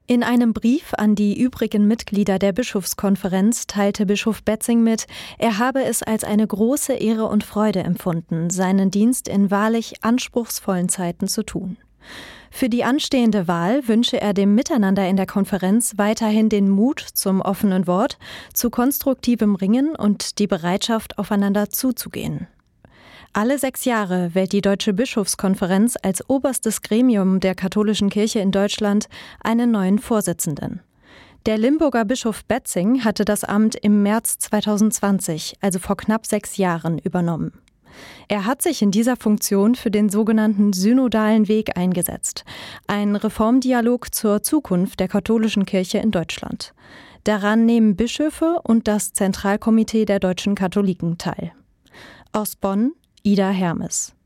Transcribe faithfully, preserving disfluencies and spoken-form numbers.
In einem Brief an die übrigen Mitglieder der Bischofskonferenz teilte Bischof Betzing mit, er habe es als eine große Ehre und Freude empfunden, seinen Dienst in wahrlich anspruchsvollen Zeiten zu tun. Für die anstehende Wahl wünsche er dem Miteinander in der Konferenz weiterhin den Mut zum offenen Wort, zu konstruktivem Ringen und die Bereitschaft, aufeinander zuzugehen. Alle sechs Jahre wählt die Deutsche Bischofskonferenz als oberstes Gremium der katholischen Kirche in Deutschland einen neuen Vorsitzenden. Der Limburger Bischof Betzing hatte das Amt im März zweitausendzwanzig, also vor knapp sechs Jahren, übernommen. Er hat sich in dieser Funktion für den sogenannten synodalen Weg eingesetzt, ein Reformdialog zur Zukunft der katholischen Kirche in Deutschland. Daran nehmen Bischöfe und das Zentralkomitee der deutschen Katholiken teil. Aus Bonn, Ida Hermes.